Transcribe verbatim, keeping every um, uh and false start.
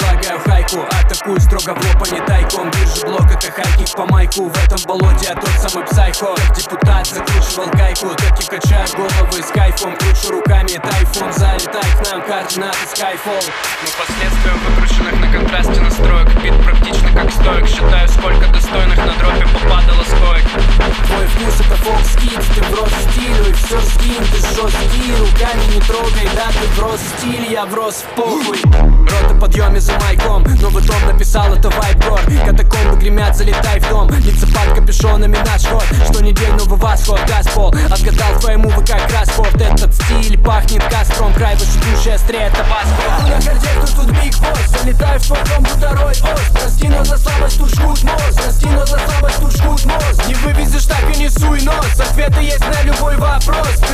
слагаю хайку, атакую строго в лоб, а не тайком. Держу блок, это хайкик по майку. В этом болоте я тот самый псайхо. Как депутат закручивал гайку, так и качаю головы с кайфом. Кручу руками тайфун, залетай к нам, координаты Skyfall. Мы последствием выкрученных на контрасте настроек. Бит практично как стоек, считаю, сколько достойных на дропе попадало с коек. Твой вкус это фолк-скидс, ты в рост стилю. И все скинь, ты жесткий, руками не трогай. Да, ты в рост стиль, я в рост в похуй. Рота подъеме за майком, новый том написал, это вайб гор. Катакомбы гремят, залетай в дом. Лица под капюшонами наш ход. Что не день, новый восход, газпол. Отгадал твоему ВК Краспорт. Этот стиль пахнет Газпром. Край выше души, острее табаско. На харде, кто тут биг босс. Залетай в твой дом, второй ос. Прости, но за слабость тут жгут мозг. Прости, но за слабость тут жгут мозг. Не вывезешь, так и не суй нос. Ответы есть на любой вопрос.